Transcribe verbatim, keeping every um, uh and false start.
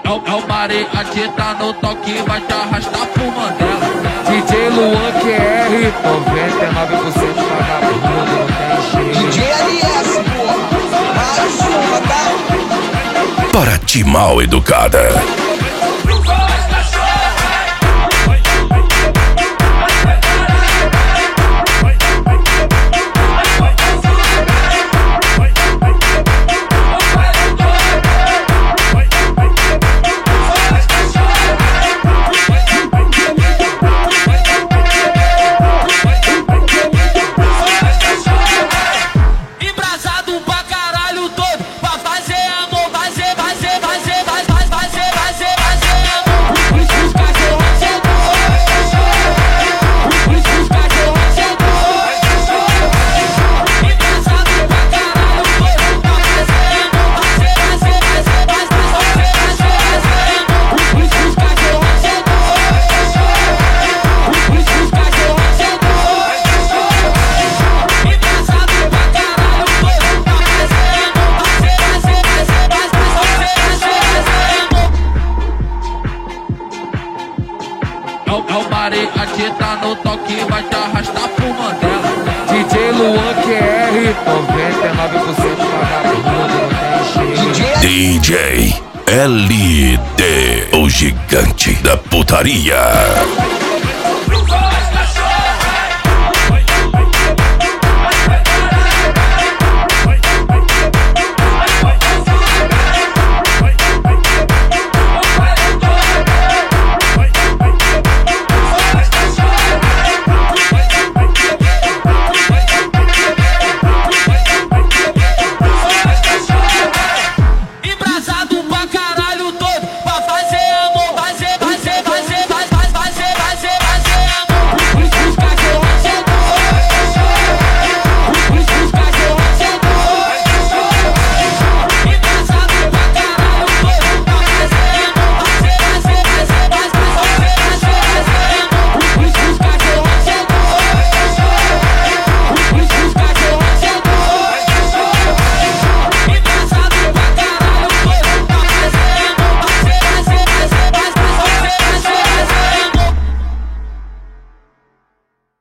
É o, é o Mari, aqui tá no toque, vai te arrastar pro Mandela. D J Luan Q R, noventa e nove por cento vagabundo, não tem jeito. D J L S, porra, mais uma, tá? Para ti mal educada. É o Mari, aqui tá no toque, vai te arrastar pro Mandela. D J Luan Q R, noventa e nove por cento vagabundo, não tem jeito. D J L D, o gigante da putaria.